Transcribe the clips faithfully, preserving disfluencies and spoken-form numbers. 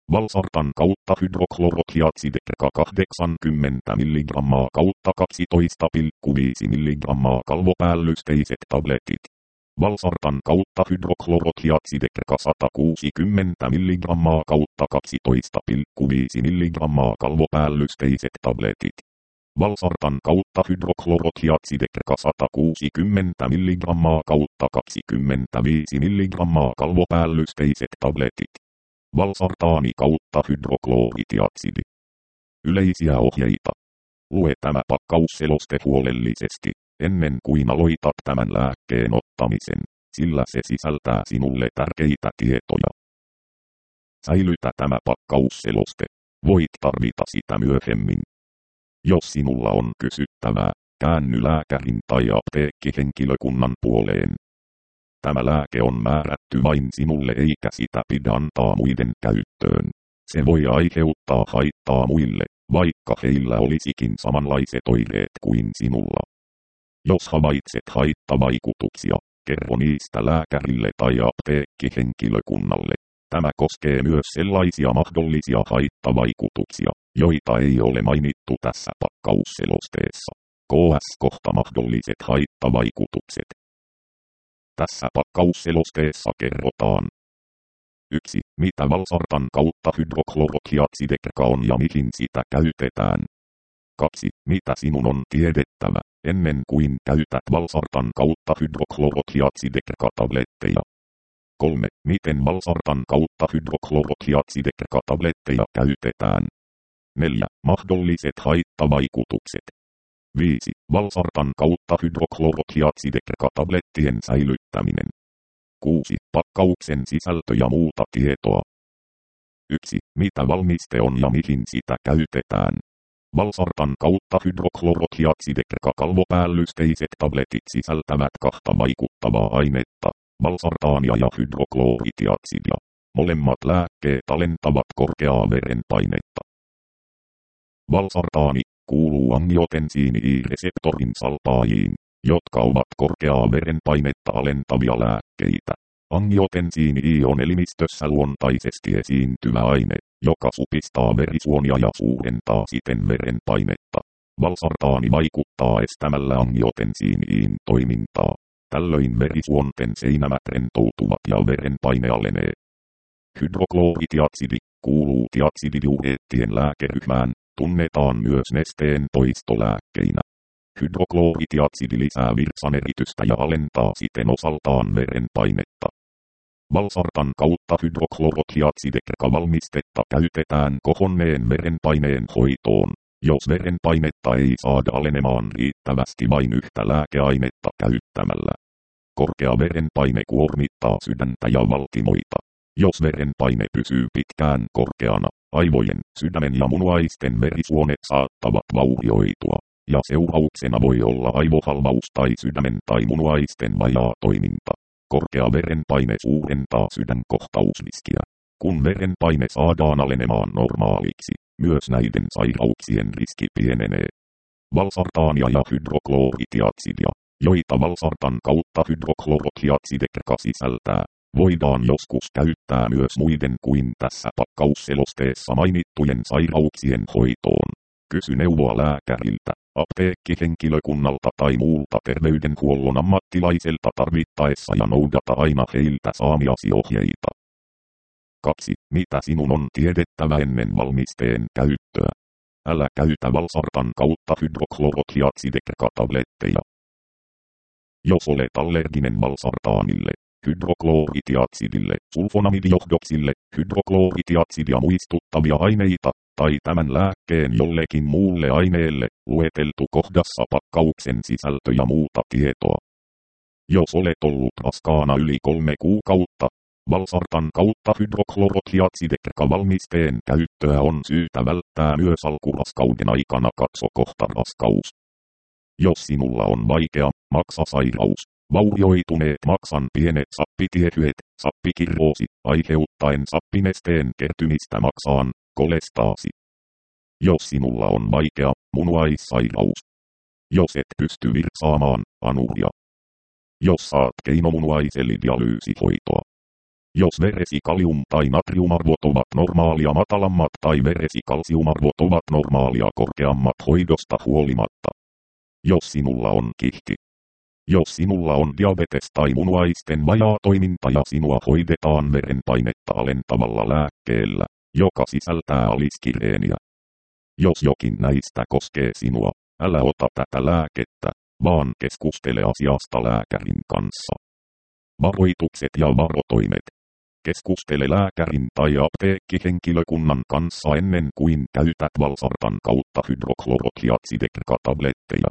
Valsartan kautta hydroklorotiatsidekerka kahdeksankymmentä milligrammaa kautta kaksitoista pilkku viisi milligrammaa kalvopäällysteiset tabletit. Valsartan kautta hydroklorotiatsidekerka sata kuusikymmentä milligrammaa kautta kaksitoista pilkku viisi milligrammaa kalvopäällysteiset tabletit. Valsartan kautta hydroklorotiatsidekerka sata kuusikymmentä milligrammaa kautta kaksikymmentäviisi milligrammaa kalvopäällysteiset tabletit. Valsartaani kautta hydrokloritiatsidi. Yleisiä ohjeita. Lue tämä pakkausseloste huolellisesti, ennen kuin aloitat tämän lääkkeen ottamisen, sillä se sisältää sinulle tärkeitä tietoja. Säilytä tämä pakkausseloste. Voit tarvita sitä myöhemmin. Jos sinulla on kysyttävää, käänny lääkärin tai apteekkihenkilökunnan puoleen. Tämä lääke on määrätty vain sinulle eikä sitä pidä antaa muiden käyttöön. Se voi aiheuttaa haittaa muille, vaikka heillä olisikin samanlaiset oireet kuin sinulla. Jos havaitset haittavaikutuksia, kerro niistä lääkärille tai apteekkihenkilökunnalle. Tämä koskee myös sellaisia mahdollisia haittavaikutuksia, joita ei ole mainittu tässä pakkausselosteessa. Ks kohta mahdolliset haittavaikutukset. Tässä pakkausselosteessa kerrotaan. yksi. Mitä valsartan kautta hydroklorotiatsidekerka on ja mihin sitä käytetään. kaksi. Mitä sinun on tiedettävä, ennen kuin käytät valsartan kautta hydroklorotiatsidekerka-tabletteja. kolme. Miten valsartan kautta hydroklorotiatsidekerka-tabletteja käytetään. neljä. Mahdolliset haittavaikutukset. viisi. Valsartan kautta hydroklorotiatsidekerka-tablettien säilyttäminen. kuusi. Pakkauksen sisältö ja muuta tietoa. yksi. Mitä valmiste on ja mihin sitä käytetään. Valsartan kautta hydroklorotiatsidekerka-kalvopäällysteiset tabletit sisältävät kahta vaikuttavaa ainetta, valsartaania ja hydrokloritiatsidia. Molemmat lääkkeet alentavat korkeaa verenpainetta. Valsartaani kuuluu angiotensiini-reseptorin salpaajiin, jotka ovat korkeaa verenpainetta alentavia lääkkeitä. Angiotensiini on elimistössä luontaisesti esiintyvä aine, joka supistaa verisuonia ja suurentaa siten verenpainetta. Valsartaani vaikuttaa estämällä angiotensiiniin toimintaa. Tällöin verisuonten seinämät rentoutuvat ja verenpaine alenee. Hydrokloritiatsidi kuuluu tiatsididiureettien lääkeryhmään, tunnetaan myös nesteen toistolääkkeinä. Hydrokloritiatsidi lisää virtsaneritystä ja alentaa siten osaltaan verenpainetta. Valsartan kautta hydroklorotiatsidekerka-valmistetta käytetään kohonneen verenpaineen hoitoon, jos verenpainetta ei saada alenemaan riittävästi vain yhtä lääkeainetta käyttämällä. Korkea verenpaine kuormittaa sydäntä ja valtimoita. Jos verenpaine pysyy pitkään korkeana, aivojen, sydämen ja munuaisten verisuonet saattavat vaurioitua, ja seurauksena voi olla aivohalvaus tai sydämen tai munuaisten vajaa toiminta. Korkea verenpaine suurentaa sydänkohtausriskiä. Kun verenpaine saadaan alenemaan normaaliksi, myös näiden sairauksien riski pienenee. Valsartaania ja hydrokloritiatsidia, joita valsartan kautta hydroklorotiatsidekerka sisältää, voidaan joskus käyttää myös muiden kuin tässä pakkausselosteessa mainittujen sairauksien hoitoon. Kysy neuvoa lääkäriltä, apteekkihenkilökunnalta tai muulta terveydenhuollon ammattilaiselta tarvittaessa ja noudata aina heiltä saamiasi ohjeita. kaksi. Mitä sinun on tiedettävä ennen valmisteen käyttöä? Älä käytä valsartan kautta hydroklorotiatsidekerka-tabletteja. Jos olet allerginen valsartaanille, hydrokloritiatsidille, sulfonamidijohdoksille, hydrokloritiatsidia muistuttavia aineita, tai tämän lääkkeen jollekin muulle aineelle, lueteltu kohdassa pakkauksen sisältö ja muuta tietoa. Jos olet ollut raskaana yli kolme kuukautta, valsartan kautta hydroklorotiatsidekerka-valmisteen käyttöä on syytä välttää myös alkuraskauden aikana, katso kohta raskaus. Jos sinulla on vaikea maksasairaus, vaurioituneet maksan pienet sappitiehyet, sappikirroosi, aiheuttaen sappinesteen kertymistä maksaan, kolestaasi. Jos sinulla on vaikea munuaissairaus. Jos et pysty virtsaamaan, anuria. Jos saat keinomunuaiselidialyysihoitoa. Jos veresi kalium- tai natriumarvot ovat normaalia matalammat tai veresi kalsiumarvot ovat normaalia korkeammat hoidosta huolimatta. Jos sinulla on kihti. Jos sinulla on diabetes tai munuaisten vajaatoiminta ja sinua hoidetaan verenpainetta alentavalla lääkkeellä, joka sisältää aliskireeniä. Jos jokin näistä koskee sinua, älä ota tätä lääkettä, vaan keskustele asiasta lääkärin kanssa. Varoitukset ja varotoimet. Keskustele lääkärin tai apteekkihenkilökunnan kanssa ennen kuin käytät valsartan kautta hydroklorohiatsidekrakatabletteja.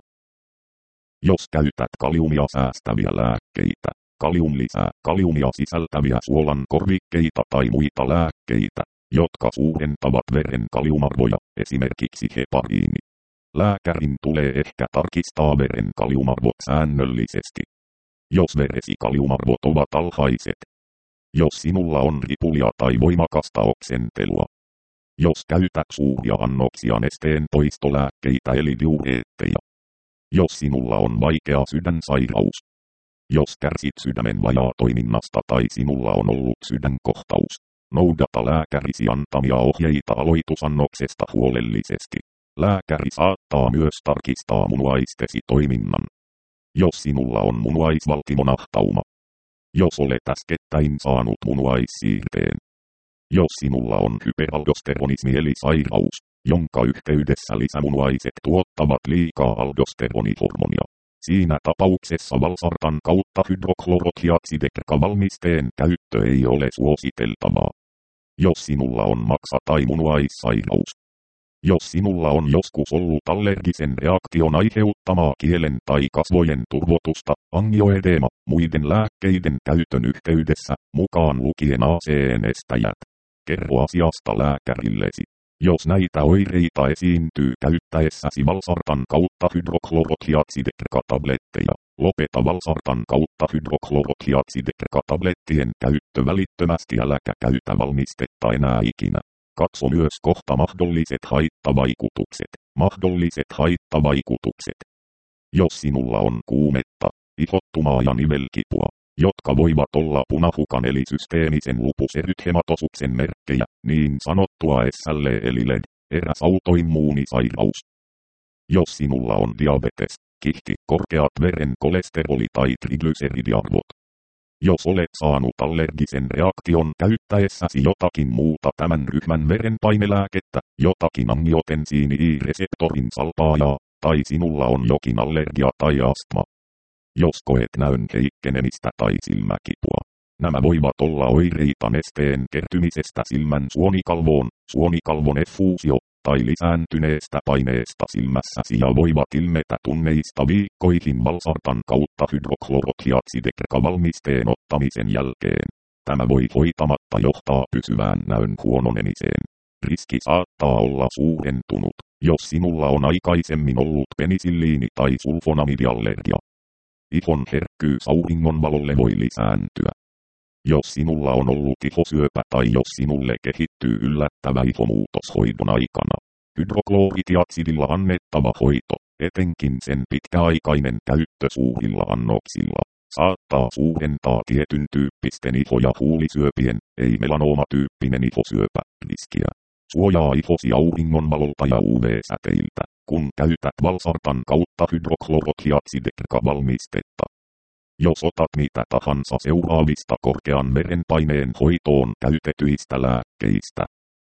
Jos käytät kaliumia säästäviä lääkkeitä, kalium lisää kaliumia sisältäviä suolan korvikkeita tai muita lääkkeitä, jotka suurentavat veren kaliumarvoja, esimerkiksi hepariini. Lääkärin tulee ehkä tarkistaa veren kaliumarvot säännöllisesti. Jos veresi kaliumarvot ovat alhaiset. Jos sinulla on ripulia tai voimakasta oksentelua. Jos käytät suuria annoksia nesteen poistolääkkeitä eli diureetteja. Jos sinulla on vaikea sydänsairaus. Jos kärsit sydämen vajaatoiminnasta tai sinulla on ollut sydänkohtaus. Noudata lääkärisi antamia ohjeita aloitusannoksesta huolellisesti. Lääkäri saattaa myös tarkistaa munuaistesi toiminnan. Jos sinulla on munuaisvaltimonahtauma. Jos olet äskettäin saanut munuaissiirteen. Jos sinulla on hyperaldosteronismi eli sairaus, jonka yhteydessä lisämunuaiset tuottavat liikaa aldosteronihormonia. Siinä tapauksessa valsartan kautta hydroklorohiatsidekrakavalmisteen käyttö ei ole suositeltavaa. Jos sinulla on maksa- tai munuaissairaus. Jos sinulla on joskus ollut allergisen reaktion aiheuttamaa kielen tai kasvojen turvotusta, angioedema, muiden lääkkeiden käytön yhteydessä, mukaan lukien A C N-estäjät. Kerro asiasta lääkärillesi. Jos näitä oireita esiintyy käyttäessäsi valsartan kautta hydroklorohiatsidekrakatabletteja, lopeta valsartan kautta hydroklorohiatsidekrakatablettien käyttö välittömästi äläkä käytä valmistetta enää ikinä. Katso myös kohta mahdolliset haittavaikutukset. Mahdolliset haittavaikutukset. Jos sinulla on kuumetta, ihottumaa ja nivelkipua, jotka voivat olla punahukan eli systeemisen lupuserythematosuksen merkkejä, niin sanottua S L E eli L E D, eräs autoimmuunisairaus. Jos sinulla on diabetes, kihti, korkeat veren kolesteroli- tai triglyceridiarvot. Jos olet saanut allergisen reaktion käyttäessäsi jotakin muuta tämän ryhmän verenpainelääkettä, jotakin angiotensiini I-reseptorin salpaajaa, tai sinulla on jokin allergia tai astma. Jos koet näön heikkenemistä tai silmäkipua. Nämä voivat olla oireita nesteen kertymisestä silmän suonikalvoon, suonikalvon effuusio, tai lisääntyneestä paineesta silmässäsi ja voivat ilmetä tunneista viikkoihin valsartan kautta hydroklorohiatsidekrakavalmisteen ottamisen jälkeen. Tämä voi hoitamatta johtaa pysyvään näön huononemiseen. Riski saattaa olla suurentunut, jos sinulla on aikaisemmin ollut penisilliini- tai sulfonamidiallergia. Ihon herkkyys auringonvalolle voi lisääntyä. Jos sinulla on ollut ihosyöpä tai jos sinulle kehittyy yllättävä ihomuutos hoidon aikana, hydroklorohiatsidilla annettava hoito, etenkin sen pitkäaikainen käyttö suurilla annoksilla, saattaa suurentaa tietyn tyyppisten iho- ja huulisyöpien, ei melanoomatyyppinen ihosyöpä, riskiä. Suojaa ihosi auringonvalolta ja U V-säteiltä, kun käytät valsartan kautta hydroklorohiatsidekrakavalmistetta. Jos otat mitä tahansa seuraavista korkean verenpaineen hoitoon käytetyistä lääkkeistä.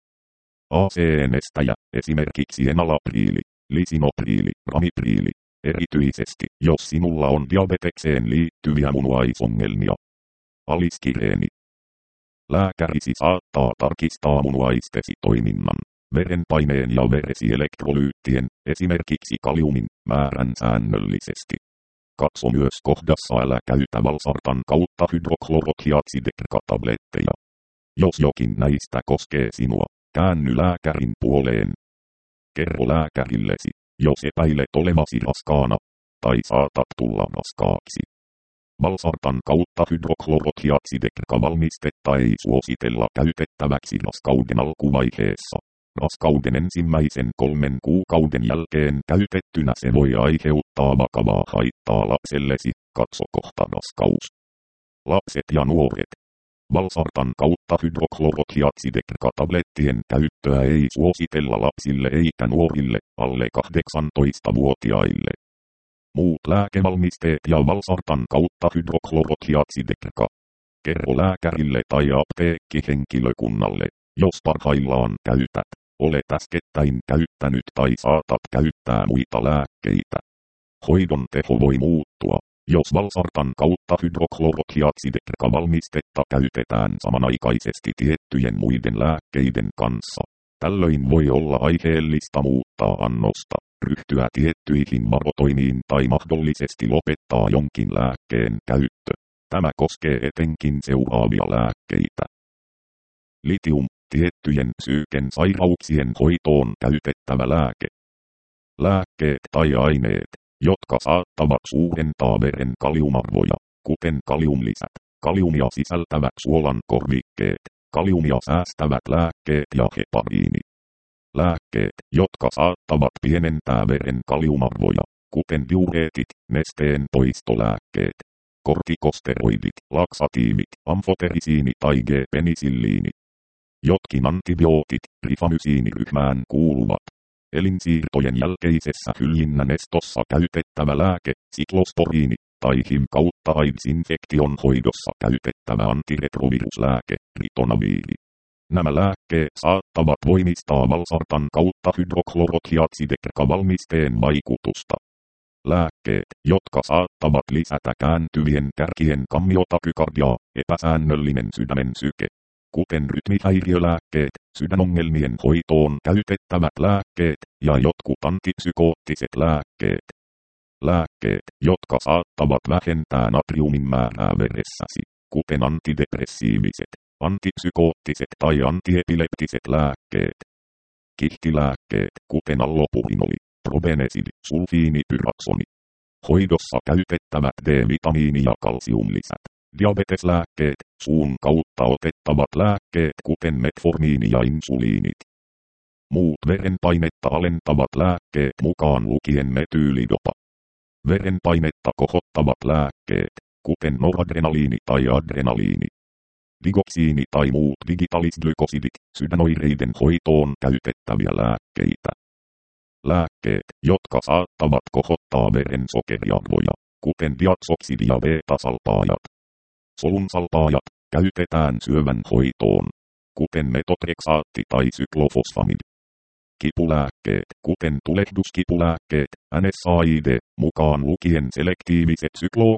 A C N-estäjä, esimerkiksi enalapriili, lisinopriili, ramipriili, erityisesti jos sinulla on diabetekseen liittyviä munuaisongelmia. Aliskireeni. Lääkärisi saattaa tarkistaa munuaistesi toiminnan, verenpaineen ja veresielektrolyyttien, esimerkiksi kaliumin, määrän säännöllisesti. Katso myös kohdassa älä käytä valsartan kautta hydroklorohiatsidekrakatabletteja. Jos jokin näistä koskee sinua, käänny lääkärin puoleen. Kerro lääkärillesi, jos epäilet olevasi raskaana, tai saatat tulla raskaaksi. Valsartan kautta hydroklorohiatsidekrakavalmistetta ei suositella käytettäväksi raskauden alkuvaiheessa. Raskauden ensimmäisen kolmen kuukauden jälkeen käytettynä se voi aiheuttaa vakavaa haittaa lapsellesi, katso kohta raskaus. Lapset ja nuoret. Valsartan kautta hydroklorokiatsidekrakatablettien käyttöä ei suositella lapsille eikä nuorille alle kahdeksantoista-vuotiaille. Muut lääkevalmisteet ja valsartan kautta hydroklorokiatsidekraka. Kerro lääkärille tai apteekkihenkilökunnalle, jos parhaillaan käytät, olet äskettäin käyttänyt tai saatat käyttää muita lääkkeitä. Hoidon teho voi muuttua, jos valsartan kautta hydroklorokiatsidekraka-valmistetta käytetään samanaikaisesti tiettyjen muiden lääkkeiden kanssa. Tällöin voi olla aiheellista muuttaa annosta, ryhtyä tiettyihin varotoimiin tai mahdollisesti lopettaa jonkin lääkkeen käyttö. Tämä koskee etenkin seuraavia lääkkeitä. Litium, tiettyjen psyyken sairauksien hoitoon käytettävä lääke. Lääkkeet tai aineet, jotka saattavat suurentaa veren kaliumarvoja, kuten kaliumlisät, kaliumia sisältävät suolan korvikkeet, kaliumia säästävät lääkkeet ja hepariini. Lääkkeet, jotka saattavat pienentää veren kaliumarvoja, kuten diureetit, nesteen poistolääkkeet, kortikosteroidit, laksatiivit, amfoterisiini tai G-penisilliini. Jotkin antibiootit, rifamysiiniryhmään kuuluvat. Elinsiirtojen jälkeisessä hyljinnän estossa käytettävä lääke, siklosporiini, tai H I V kautta AIDS-infektion hoidossa käytettävä antiretroviruslääke, ritonaviiri. Nämä lääkkeet saattavat voimistaa valsartan kautta hydroklorokiatsidekraka-valmisteen vaikutusta. Lääkkeet, jotka saattavat lisätä kääntyvien kärkien kammiotakykardiaa, epäsäännöllinen sydämen syke, kuten rytmihäiriölääkkeet, sydänongelmien hoitoon käytettävät lääkkeet ja jotkut antipsykoottiset lääkkeet. Lääkkeet, jotka saattavat vähentää natriumin määrää veressäsi, kuten antidepressiiviset, antipsykoottiset tai antiepileptiset lääkkeet. Kihtilääkkeet, kuten allopurinoli, probenesidi, sulfiinipyraksoni. Hoidossa käytettävät D-vitamiini- ja kalsiumlisät. Diabeteslääkkeet, suun kautta otettavat lääkkeet kuten metformiini ja insuliinit. Muut verenpainetta alentavat lääkkeet mukaan lukien metyylidopa. Verenpainetta kohottavat lääkkeet, kuten noradrenaliini tai adrenaliini. Digoksiini tai muut digitaalisglykosidit, sydänoireiden hoitoon käytettäviä lääkkeitä. Lääkkeet, jotka saattavat kohottaa veren sokeriarvoja, kuten diaksoksidi ja beta-salpaajat. Solunsalpaajat käytetään syövän hoitoon, kuten metotreksaatti tai syklofosfamid. Kipulääkkeet, kuten tulehduskipulääkkeet, N S A I D, mukaan lukien selektiiviset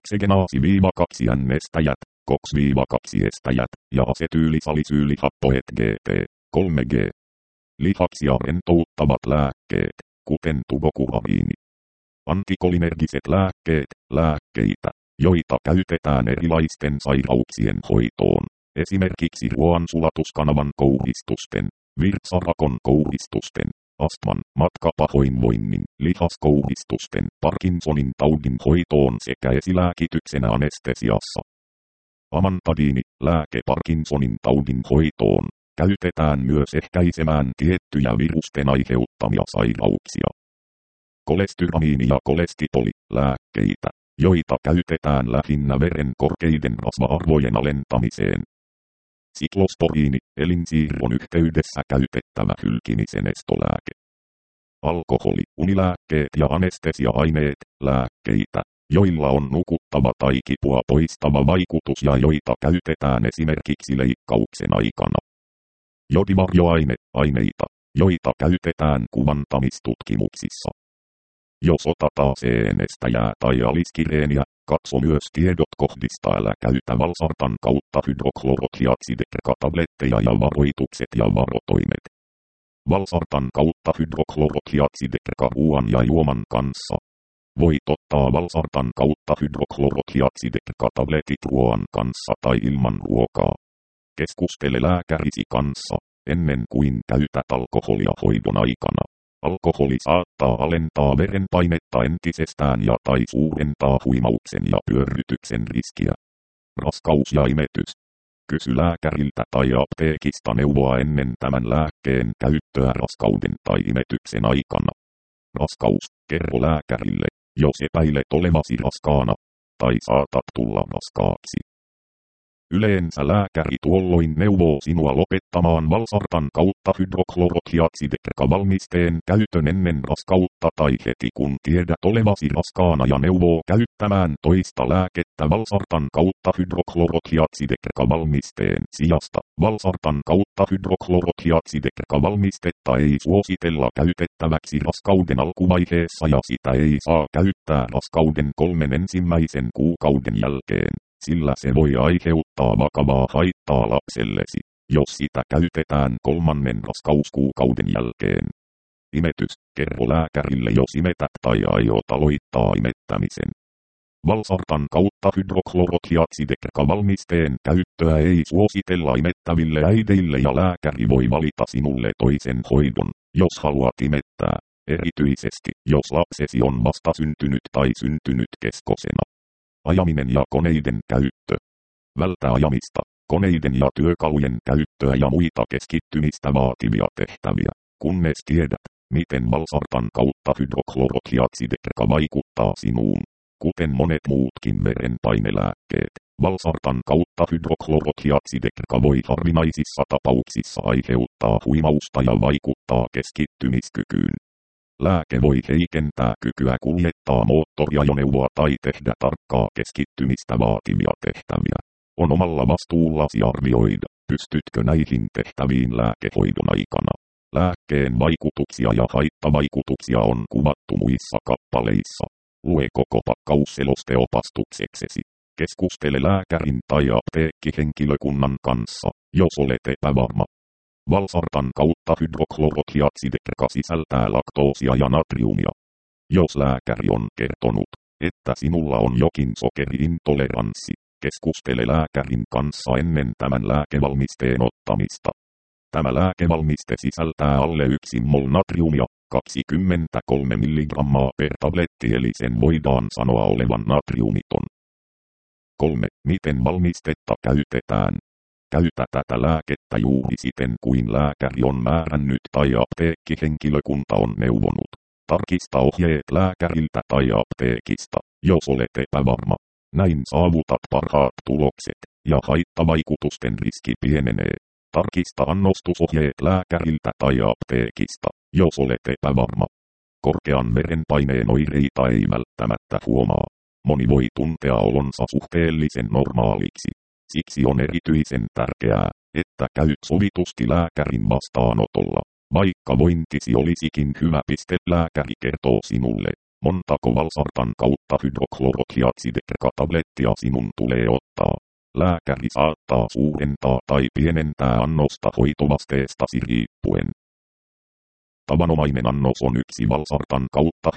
syklooksegeenaasi-kaksi-N-estäjät, koks-kaksi-estäjät ja asetyylisalisyylihappoet G T kolme G. Lihaksia rentouttavat lääkkeet, kuten tubokuraviini. Antikolinergiset lääkkeet, lääkkeitä, joita käytetään erilaisten sairauksien hoitoon, esimerkiksi ruoansulatuskanavan kouristusten, virtsarakon kouristusten, astman, matkapahoinvoinnin, lihaskouristusten, Parkinsonin taudin hoitoon sekä esilääkityksenä anestesiassa. Amantadiini, lääke Parkinsonin taudin hoitoon, käytetään myös ehkäisemään tiettyjä virusten aiheuttamia sairauksia. Kolestyramiini ja kolestipoli, lääkkeitä, joita käytetään lähinnä veren korkeiden rasva-arvojen alentamiseen. Siklosporiini, elinsiirron yhteydessä käytettävä hylkimisen estolääke. Alkoholi, unilääkkeet ja anestesia-aineet, lääkkeitä, joilla on nukuttava tai kipua poistava vaikutus ja joita käytetään esimerkiksi leikkauksen aikana. Jodivarjoaine, aineita, joita käytetään kuvantamistutkimuksissa. Jos otat A C N-estäjää tai aliskireeniä, katso myös tiedot kohdista älä käytä valsartan kautta hydroklorokiatsidekrakatabletteja ja varoitukset ja varotoimet. Valsartan kautta hydroklorokiatsidekraka ruoan ja juoman kanssa. Voit ottaa valsartan kautta hydroklorokiatsidekrakatabletit ruoan kanssa tai ilman ruokaa. Keskustele lääkärisi kanssa, ennen kuin käytät alkoholia hoidon aikana. Alkoholi saattaa alentaa verenpainetta entisestään ja tai suurentaa huimauksen ja pyörrytyksen riskiä. Raskaus ja imetys. Kysy lääkäriltä tai apteekista neuvoa ennen tämän lääkkeen käyttöä raskauden tai imetyksen aikana. Raskaus, kerro lääkärille, jos epäilet olevasi raskaana, tai saatat tulla raskaaksi. Yleensä lääkäri tuolloin neuvoo sinua lopettamaan valsartan kautta hydroklorotiatsidekerkavalmisteen käytön ennen raskautta tai heti kun tiedät olevasi raskaana ja neuvoo käyttämään toista lääkettä valsartan kautta hydroklorotiatsidekerkavalmisteen sijasta. Valsartan kautta hydroklorotiatsidekerkavalmistetta ei suositella käytettäväksi raskauden alkuvaiheessa ja sitä ei saa käyttää raskauden kolmen ensimmäisen kuukauden jälkeen, sillä se voi aiheuttaa vakavaa haittaa lapsellesi, jos sitä käytetään kolmannen raskauskuukauden jälkeen. Imetys. Kerro lääkärille jos imetät tai aiot aloittaa imettämisen. Valsartan kautta hydroklorotiatsidekerkavalmisteen käyttöä ei suositella imettäville äideille ja lääkäri voi valita sinulle toisen hoidon, jos haluat imettää, erityisesti jos lapsesi on vasta syntynyt tai syntynyt keskosena. Ajaminen ja koneiden käyttö. Vältä ajamista, koneiden ja työkalujen käyttöä ja muita keskittymistä vaativia tehtäviä, kunnes tiedät, miten valsartan kautta hydroklorotiatsidekerka vaikuttaa sinuun. Kuten monet muutkin verenpainelääkkeet, valsartan kautta hydroklorotiatsidekerka voi harvinaisissa tapauksissa aiheuttaa huimausta ja vaikuttaa keskittymiskykyyn. Lääke voi heikentää kykyä kuljettaa moottoriajoneuvoa tai tehdä tarkkaa keskittymistä vaativia tehtäviä. On omalla vastuullasi arvioida, pystytkö näihin tehtäviin lääkehoidon aikana. Lääkkeen vaikutuksia ja haittavaikutuksia on kuvattu muissa kappaleissa. Lue koko pakkausseloste opastukseksesi. Keskustele lääkärin tai apteekkihenkilökunnan kanssa, jos olet epävarma. Valsartan kautta hydroklorotiatsidekerka sisältää laktoosia ja natriumia. Jos lääkäri on kertonut, että sinulla on jokin sokeriintoleranssi, keskustele lääkärin kanssa ennen tämän lääkevalmisteen ottamista. Tämä lääkevalmiste sisältää alle yksi mol natriumia, kaksikymmentäkolme milligrammaa per tabletti eli sen voidaan sanoa olevan natriumiton. kolme. Miten valmistetta käytetään? Käytä tätä lääkettä juuri siten kuin lääkäri on määrännyt tai apteekkihenkilökunta on neuvonut. Tarkista ohjeet lääkäriltä tai apteekista, jos olet epävarma. Näin saavutat parhaat tulokset, ja haittavaikutusten riski pienenee. Tarkista annostusohjeet lääkäriltä tai apteekista, jos olet epävarma. Korkean verenpaineen oireita ei välttämättä huomaa. Moni voi tuntea olonsa suhteellisen normaaliksi. Siksi on erityisen tärkeää, että käyt sovitusti lääkärin vastaanotolla. Vaikka vointisi olisikin hyvä, lääkäri kertoo sinulle, montako valsartan kautta hydroklorotiatsidekerka-tablettia sinun tulee ottaa. Lääkäri saattaa suurentaa tai pienentää annosta hoitovasteestasi riippuen. Tavanomainen annos on yksi valsartan kautta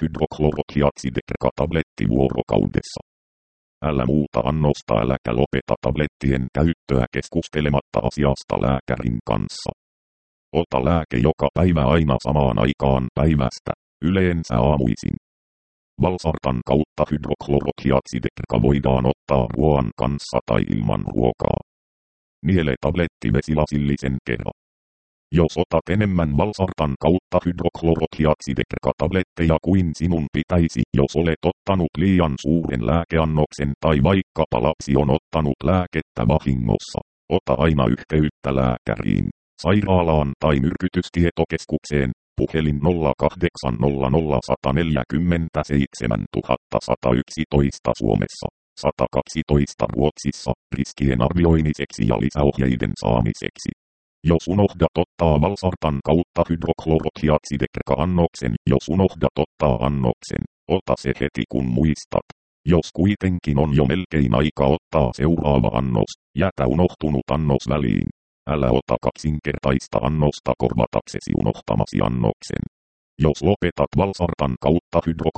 hydroklorotiatsidekerka-tabletti vuorokaudessa. Älä muuta annosta äläkä lopeta tablettien käyttöä keskustelematta asiasta lääkärin kanssa. Ota lääke joka päivä aina samaan aikaan päivästä, yleensä aamuisin. Valsartan kautta hydroklorotiatsidekerka voidaan ottaa ruoan kanssa tai ilman ruokaa. Niele tabletti vesilasillisen kerran. Jos otat enemmän valsartan kautta hydroklorotiatsidekerka-tabletteja kuin sinun pitäisi, jos olet ottanut liian suuren lääkeannoksen tai vaikkapa lapsi on ottanut lääkettä vahingossa, ota aina yhteyttä lääkäriin, sairaalaan tai myrkytystietokeskukseen, puhelin nolla kahdeksan nolla nolla yksi neljä seitsemän yksi yksi yksi Suomessa, sata kaksitoista Ruotsissa, riskien arvioimiseksi ja lisäohjeiden saamiseksi. Jos unohdat ottaa valsartan kautta hydroklorotiatsidekerka-annoksen, jos unohdat ottaa annoksen, ota se heti kun muistat. Jos kuitenkin on jo melkein aika ottaa seuraava annos, jätä unohtunut annos väliin. Älä ota kaksinkertaista annosta korvataksesi unohtamasi annoksen. Jos lopetat valsartan kautta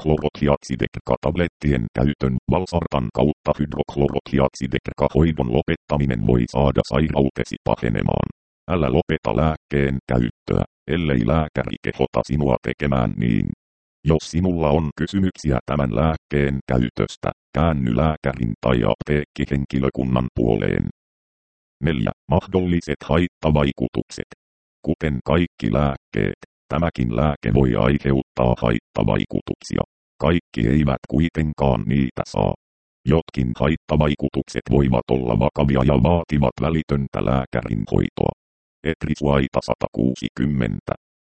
hydroklorotiatsidekerka-tablettien käytön, valsartan kautta hydroklorotiatsidekerka-hoidon lopettaminen voi saada sairautesi pahenemaan. Älä lopeta lääkkeen käyttöä, ellei lääkäri kehota sinua tekemään niin. Jos sinulla on kysymyksiä tämän lääkkeen käytöstä, käänny lääkärin tai apteekkihenkilökunnan puoleen. neljä. Mahdolliset haittavaikutukset. Kuten kaikki lääkkeet, tämäkin lääke voi aiheuttaa haittavaikutuksia. Kaikki eivät kuitenkaan niitä saa. Jotkin haittavaikutukset voivat olla vakavia ja vaativat välitöntä lääkärin hoitoa. Etrisuaita sata kuusikymmentä.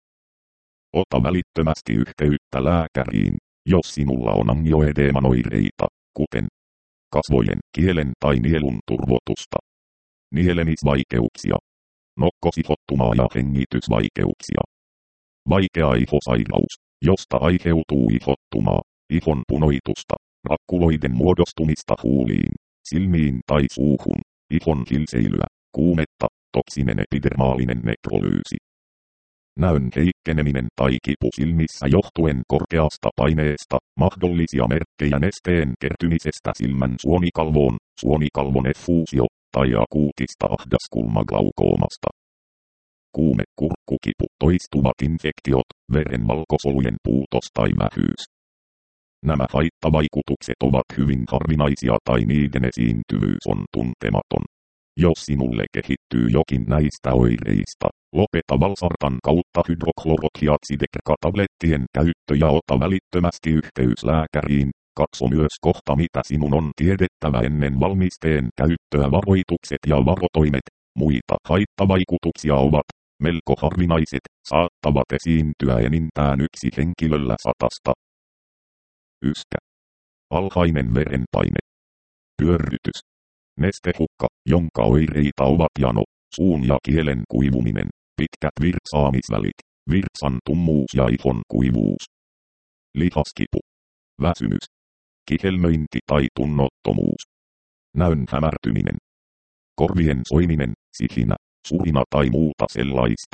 Ota välittömästi yhteyttä lääkäriin, jos sinulla on angioedeeman oireita, kuten kasvojen, kielen tai nielun turvotusta, nielemisvaikeuksia, nokkosihottumaa ja hengitysvaikeuksia. Vaikea ihosairaus, josta aiheutuu ihottumaa, ihon punoitusta, rakkuloiden muodostumista huuliin, silmiin tai suuhun, ihon hilseilyä, kuumetta, toksinen epidermaalinen nekrolyysi. Näön heikkeneminen tai kipu silmissä johtuen korkeasta paineesta, mahdollisia merkkejä nesteen kertymisestä silmän suonikalvoon, suonikalvon effuusio tai akuutista ahdaskulmaglaukoomasta. Kuume, kurkkukipu, toistuvat infektiot, veren valkosolujen puutos tai vähyys. Nämä haittavaikutukset ovat hyvin harvinaisia tai niiden esiintyvyys on tuntematon. Jos sinulle kehittyy jokin näistä oireista, lopeta valsartan kautta hydroklorothiazidekrakatablettien käyttö ja ota välittömästi yhteys lääkäriin. Katso myös kohta mitä sinun on tiedettävä ennen valmisteen käyttöä. Varoitukset ja varotoimet. Muita haittavaikutuksia ovat melko harvinaiset, saattavat esiintyä enintään yksi henkilöllä satasta. Yskä. Alhainen verenpaine. Pyörrytys. Nestehukka, jonka oireita ovat jano, suun ja kielen kuivuminen, pitkät virtsaamisvälit, virtsan tummuus ja ihon kuivuus. Lihaskipu. Väsymys. Kihelmöinti tai tunnottomuus. Näön hämärtyminen. Korvien soiminen, sihinä, surina tai muuta sellaista.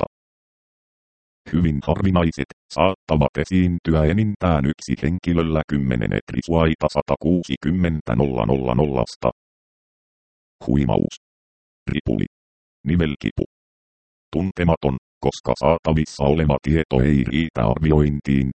Hyvin harvinaiset, saattavat esiintyä enintään yksi henkilöllä kymmenen etrisuaita sata kuusikymmentä nolla nolla nolla. Huimaus. Ripuli. Nivelkipu. Tuntematon, koska saatavissa oleva tieto ei riitä arviointiin.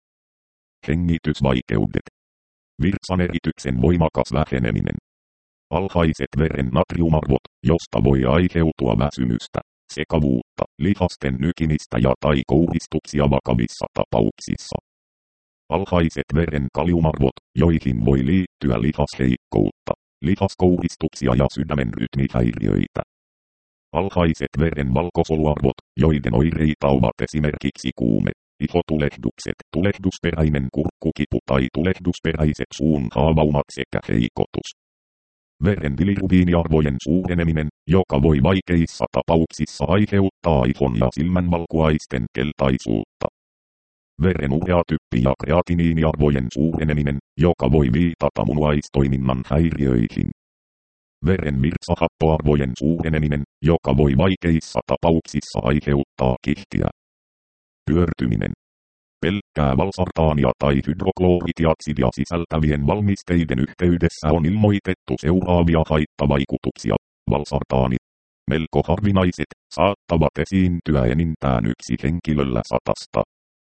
Hengitysvaikeudet. Virtsanerityksen voimakas väheneminen. Alhaiset veren natriumarvot, josta voi aiheutua väsymystä, sekavuutta, lihasten nykimistä ja tai kouristuksia vakavissa tapauksissa. Alhaiset veren kaliumarvot, joihin voi liittyä lihasheikkoutta, lihaskouristuksia ja sydämen rytmihäiriöitä. Alhaiset veren valkosoluarvot, joiden oireita ovat esimerkiksi kuume, ihotulehdukset, tulehdusperäinen kurkkukipu tai tulehdusperäiset suun haavaumat sekä heikotus. Veren bilirubiiniarvojen suureneminen, joka voi vaikeissa tapauksissa aiheuttaa ihon ja silmän valkuaisten keltaisuutta. Veren ureatyppi- ja kreatiniiniarvojen suureneminen, joka voi viitata munuaistoiminnan häiriöihin. Veren virtsahappoarvojen suureneminen, joka voi vaikeissa tapauksissa aiheuttaa kihtiä. Pyörtyminen. Pelkkää valsartaania tai hydrokloritiatsidia sisältävien valmisteiden yhteydessä on ilmoitettu seuraavia haittavaikutuksia. Valsartaani. Melko harvinaiset, saattavat esiintyä enintään yksi henkilöllä satasta.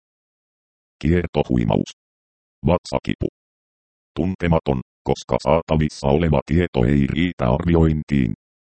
Kiertohuimaus. Vatsakipu. Tuntematon, koska saatavissa oleva tieto ei riitä arviointiin.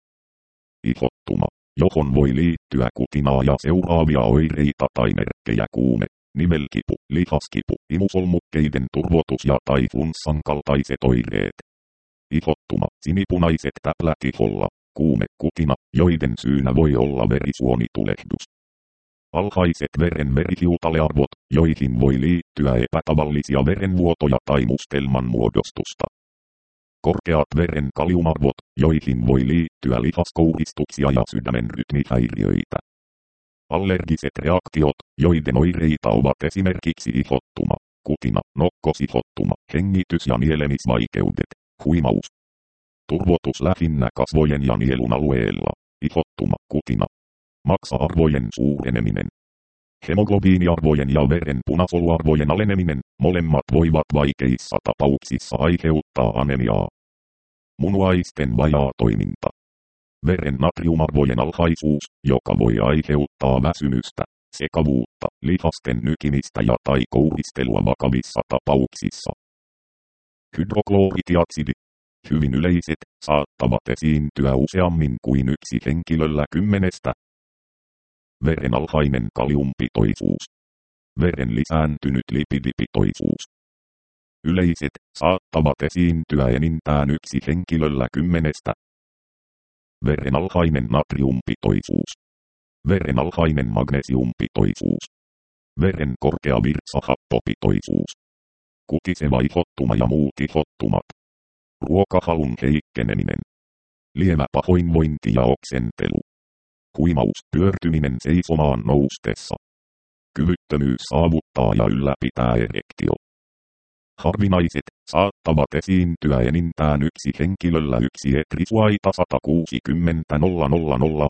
Ihottuma, johon voi liittyä kutinaa ja seuraavia oireita tai merkkejä kuume, nivelkipu, lihaskipu, imusolmukkeiden turvotus ja tai flunssan kaltaiset oireet. Ihottuma, sinipunaiset täplät iholla, kuume, kutina, joiden syynä voi olla verisuonitulehdus. Alhaiset veren verihiutalearvot, joihin voi liittyä epätavallisia verenvuotoja tai mustelman muodostusta. Korkeat veren kaliumarvot, joihin voi liittyä lihaskouristuksia ja sydämen rytmihäiriöitä. Allergiset reaktiot, joiden oireita ovat esimerkiksi ihottuma, kutina, nokkosihottuma, hengitys- ja nielemisvaikeudet, huimaus. Turvotus lähinnä kasvojen ja nielun alueella, ihottuma, kutina. Maksa-arvojen suureneminen. Hemoglobiiniarvojen ja veren punasoluarvojen aleneminen, molemmat voivat vaikeissa tapauksissa aiheuttaa anemiaa. Munuaisten vajaa toiminta. Veren natriumarvojen alhaisuus, joka voi aiheuttaa väsymystä, sekavuutta, lihasten nykimistä ja tai kouristelua vakavissa tapauksissa. Hydrokloritiatsidi. Hyvin yleiset, saattavat esiintyä useammin kuin yksi henkilöllä kymmenestä. Veren alhainen kaliumpitoisuus. Veren lisääntynyt lipidipitoisuus. Yleiset saattavat esiintyä enintään yksi henkilöllä kymmenestä. Veren alhainen natriumpitoisuus. Veren alhainen magnesiumpitoisuus. Veren korkea virtsahappopitoisuus. Kutiseva ihottuma ja muut ihottumat. Ruokahalun heikkeneminen. Lievä pahoinvointi ja oksentelu. Huimaus, pyörtyminen seisomaan noustessa. Kyvyttömyys saavuttaa ja ylläpitää erektio. Harvinaiset saattavat esiintyä enintään yksi henkilöllä yksi etrisuaita sata kuusikymmentä nolla nolla nolla.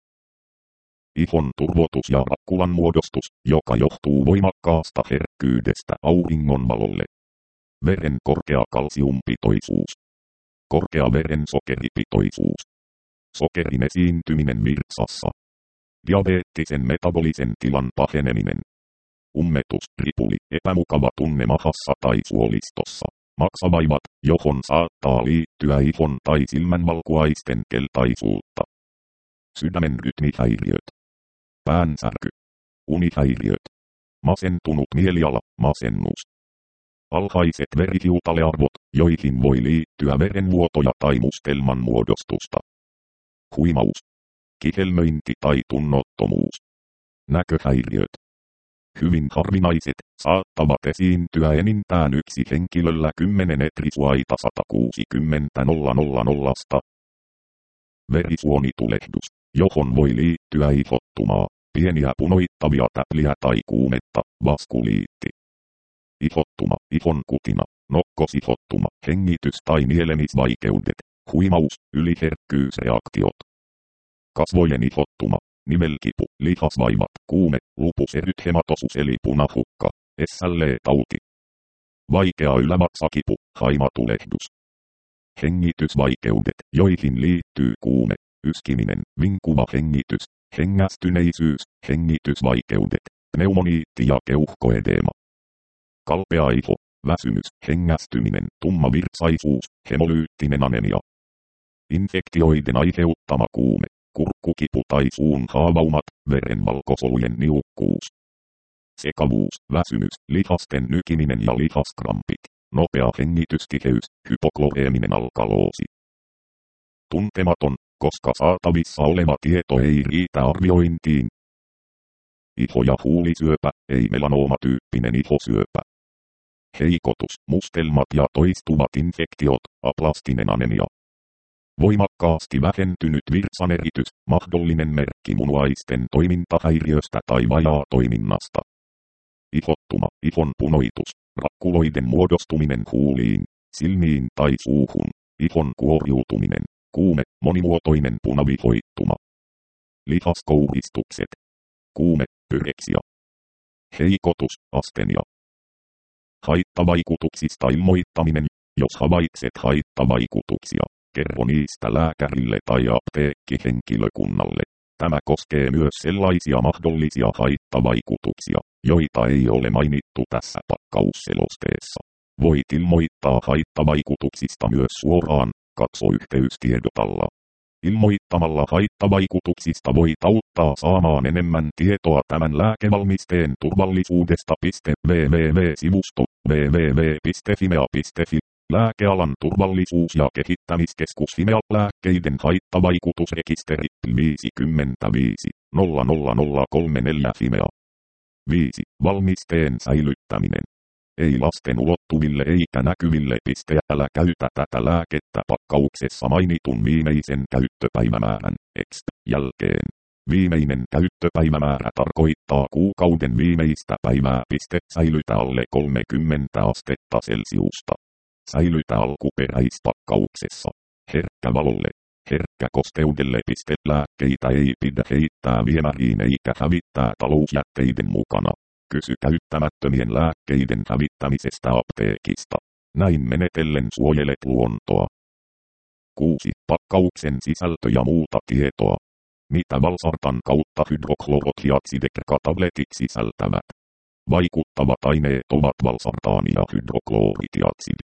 Ihon turvotus ja rakkulan muodostus, joka johtuu voimakkaasta herkkyydestä auringonvalolle. Veren korkea kalsiumpitoisuus. Korkea veren sokeripitoisuus. Sokerin esiintyminen virtsassa. Diabeettisen metabolisen tilan paheneminen. Ummetus, ripuli, epämukava tunne mahassa tai suolistossa. Maksavaivat, johon saattaa liittyä ihon tai silmänvalkuaisten keltaisuutta. Sydämen rytmihäiriöt. Päänsärky. Unihäiriöt. Masentunut mieliala, masennus. Alhaiset verihiutalearvot, joihin voi liittyä verenvuotoja tai mustelman muodostusta. Huimaus. Kihelmöinti tai tunnottomuus. Näköhäiriöt. Hyvin harvinaiset saattavat esiintyä enintään yksi henkilöllä kymmenen etrisuaita sata kuusikymmentä nolla nolla nolla. Verisuonitulehdus, johon voi liittyä ihottumaa, pieniä punoittavia täpliä tai kuumetta, vaskuliitti. Ihottuma, ihon kutina, nokkosihottuma, hengitys- tai nielemisvaikeudet, huimaus, yliherkkyysreaktiot. Kasvojen ihottuma, nivelkipu, lihasvaivat, kuume, lupuseryt hematosus eli punahukka, S L E-tauti. Vaikea ylävatsakipu, haimatulehdus. Hengitysvaikeudet, joihin liittyy kuume, yskiminen, vinkuva hengitys, hengästyneisyys, hengitysvaikeudet, pneumoniitti ja keuhkoedeema. Kalpea iho, väsymys, hengästyminen, tumma virtsaisuus, hemolyyttinen anemia. Infektioiden aiheuttama kuume, kurkkukipu tai suun haavaumat, verenvalkosolujen niukkuus. Sekavuus, väsymys, lihasten nykiminen ja lihaskrampit, nopea hengitystiheys, hypokloreeminen alkaloosi. Tuntematon, koska saatavissa oleva tieto ei riitä arviointiin. Iho- ja huulisyöpä, ei melanoomatyyppinen ihosyöpä. Heikotus, mustelmat ja toistuvat infektiot, aplastinen anemia. Voimakkaasti vähentynyt virtsaneritys, mahdollinen merkki munuaisten toimintahäiriöstä tai vajaatoiminnasta. Ihottuma, ihon punoitus, rakkuloiden muodostuminen huuliin, silmiin tai suuhun, ihon kuoriutuminen, kuume, monimuotoinen punavihoittuma. Lihaskouristukset. Kuume, pyreksia. Heikotus, astenia. Haittavaikutuksista ilmoittaminen, jos havaitset haittavaikutuksia. Kerro niistä lääkärille tai apteekkihenkilökunnalle. Tämä koskee myös sellaisia mahdollisia haittavaikutuksia, joita ei ole mainittu tässä pakkausselosteessa. Voit ilmoittaa haittavaikutuksista myös suoraan, katso yhteystiedotalla. Ilmoittamalla haittavaikutuksista voit auttaa saamaan enemmän tietoa tämän lääkevalmisteen turvallisuudesta. www-sivusto www piste fimea piste fi Lääkealan turvallisuus- ja kehittämiskeskus Fimea lääkkeiden haittavaikutusrekisteri viisikymmentäviisi nolla nolla nolla kolmekymmentäneljä Fimea. viisi. Valmisteen säilyttäminen. Ei lasten ulottuville eikä näkyville. Älä käytä tätä lääkettä pakkauksessa mainitun viimeisen käyttöpäivämäärän X jälkeen. Viimeinen käyttöpäivämäärä tarkoittaa kuukauden viimeistä päivää. Säilytä alle kolmekymmentä astetta Celsiusta. Säilytä alkuperäispakkauksessa. Herkkä valolle. Herkkä kosteudelle. Lääkkeitä ei pidä heittää viemäriin eikä hävittää talousjätteiden mukana. Kysy käyttämättömien lääkkeiden hävittämisestä apteekista. Näin menetellen suojelet luontoa. kuusi. Pakkauksen sisältö ja muuta tietoa. Mitä valsartan kautta hydroklorothiatsidekratabletit sisältävät? Vaikuttavat aineet ovat valsartaani ja hydrokloritiatsid.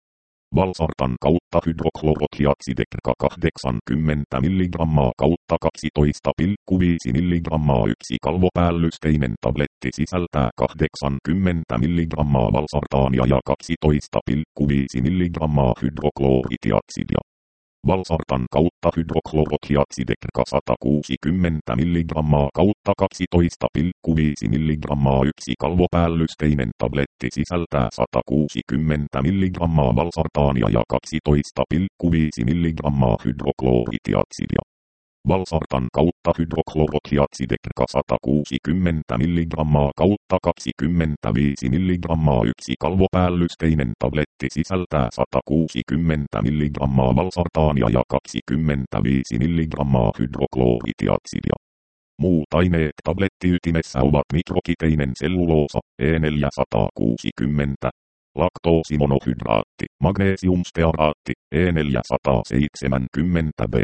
Valsartan kautta hydroklorotiatsidekrka kahdeksankymmentä milligrammaa kautta kaksitoista pilkku viisi milligrammaa. Yksi kalvopäällysteinen tabletti sisältää kahdeksankymmentä milligrammaa valsartaania ja kaksitoista pilkku viisi milligrammaa hydrokloritiatsidia. Valsartan kautta hydroklorotiatsidekrka sata kuusikymmentä milligrammaa kautta kaksitoista pilkku viisi milligrammaa. Yksi kalvopäällysteinen tabletti sisältää sata kuusikymmentä milligrammaa valsartaania ja kaksitoista pilkku viisi milligrammaa hydrokloritiatsidia. Valsartan kautta hydroklorotiatsidekrka sata kuusikymmentä milligrammaa kautta kaksikymmentäviisi milligrammaa. Yksi kalvopäällysteinen tabletti sisältää sata kuusikymmentä milligrammaa valsartaania ja kaksikymmentäviisi milligrammaa hydrokloritiatsidia. Muut aineet tablettiytimessä ovat mikrokiteinen selluloosa, E neljäsataakuusikymmentä, laktoosimonohydraatti, magnesiumstearaatti, E neljäsataaseitsemänkymmentä B.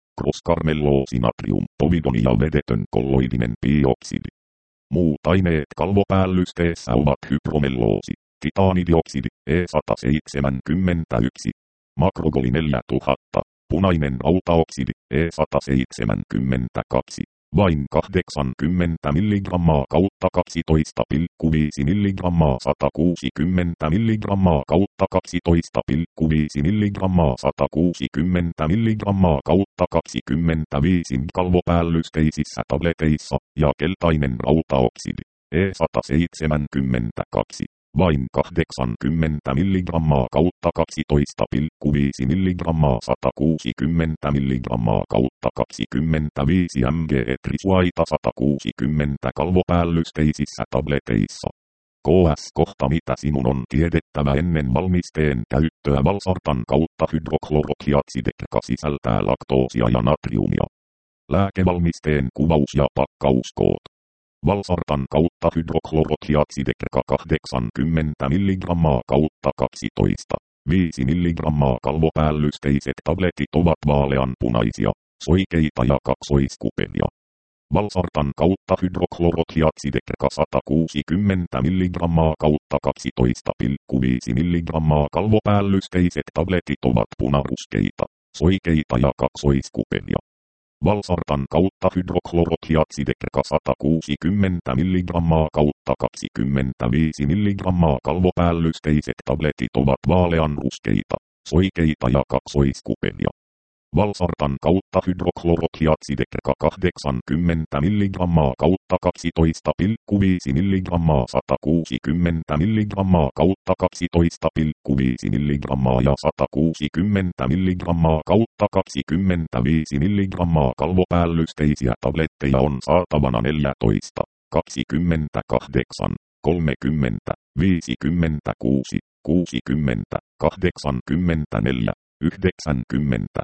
Cross-karmelloosi-natrium, povidoni ja vedetön kolloidinen bioksidi. Muut aineet kalvopäällysteessä ovat hypromelloosi, titaanidioksidi, E sata seitsemänkymmentäyksi, makrogoli neljätuhatta, punainen rautaoksidi, E sata seitsemänkymmentäkaksi. Vain kahdeksankymmentä milligrammaa kautta kaksitoista pilkku viisi milligrammaa sata kuusikymmentä milligrammaa kautta kaksitoista pilkku viisi milligrammaa sata kuusikymmentä milligrammaa kautta kaksikymmentäviisi kalvopäällysteisissä tableteissa ja keltainen rautaoksidi, E sata seitsemänkymmentäkaksi. Vain kahdeksankymmentä milligrammaa kautta kaksitoista pilkku viisi milligrammaa sata kuusikymmentä milligrammaa kautta kaksikymmentäviisi mg etrisuaita sata kuusikymmentä kalvopäällysteisissä tableteissa. K S kohta mitä sinun on tiedettävä ennen valmisteen käyttöä. Valsartan kautta hydroklorotiatsidekrka sisältää laktoosia ja natriumia. Lääkevalmisteen kuvaus ja pakkauskoot. Valsartan kautta hydroklorotiatsidekrka kahdeksankymmentä milligrammaa kautta kaksitoista. viisi milligrammaa kalvopäällysteiset tabletit ovat vaaleanpunaisia, soikeita ja kaksoiskupelia. Valsartan kautta hydroklorotiatsidekrka sata kuusikymmentä milligrammaa kautta kaksitoista pilkku viisi milligrammaa kalvopäällysteiset tabletit ovat punaruskeita, soikeita ja kaksoiskupelia. Valsartan kautta hydroklorotiatsidekrka sata kuusikymmentä milligrammaa kautta kaksikymmentäviisi milligrammaa kalvopäällysteiset tabletit ovat vaaleanruskeita, soikeita ja kaksoiskupelia. Valsartan kautta hydroklorotiatsidekrka kahdeksankymmentä milligrammaa kautta kaksitoista pilkku viisi milligrammaa sata kuusikymmentä milligrammaa kautta kaksitoista pilkku viisi milligrammaa ja sata kuusikymmentä milligrammaa kautta kaksikymmentäviisi milligrammaa kalvopäällysteisiä tabletteja on saatavana neljätoista, kaksikymmentäkahdeksan, kolmekymmentä, viisikymmentäkuusi, kuusikymmentä, kahdeksankymmentäneljä, yhdeksänkymmentä,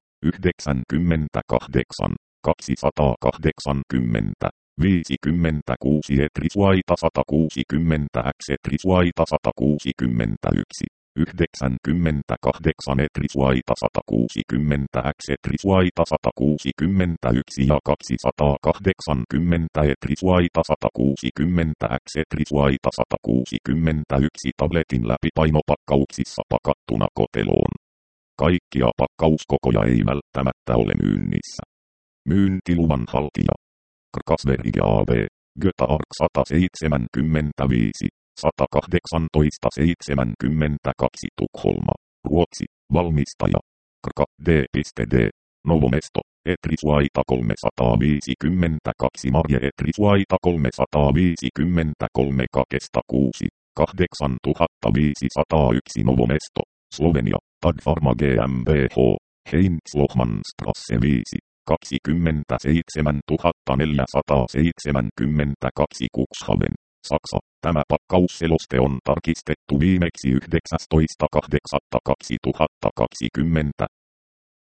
yhdeksänkymmentäkahdeksan, kaksisataakahdeksankymmentä, viisikymmentäkuusi etrisuaita sata kuusikymmentä X etrisuaita sata kuusikymmentäyksi, yhdeksänkymmentäkahdeksan etrisuaita sata kuusikymmentä X etrisuaita sata kuusikymmentäyksi ja kaksisataakahdeksankymmentä etrisuaita sata kuusikymmentä X etrisuaita sata kuusikymmentäyksi tabletin läpipainopakkauksissa pakattuna koteloon. Kaikkia pakkauskokoja ei välttämättä ole myynnissä. Myyntiluvan haltija. Krkasverige A B, Götaark sata seitsemänkymmentäviisi, sata kahdeksantoista seitsemänkymmentäkaksi Tukholma, Ruotsi, valmistaja. Krka D D, Novomesto, etrisuaita kolmesataaviisikymmentäkaksi Marje etrisuaita kolmesataaviisikymmentäkolme Kakesta kuusi, kahdeksantuhattaviisisataayksi Novomesto, Slovenia. Tadfarma GmbH, Heinz-Lohmannstrasse viisi, kaksikymmentäseitsemäntuhattaneljäsataaseitsemänkymmentäkaksi Cuxhaven, Saksa. Tämä pakkausseloste on tarkistettu viimeksi yhdeksästoista kahdeksatta kaksituhattakaksikymmentä.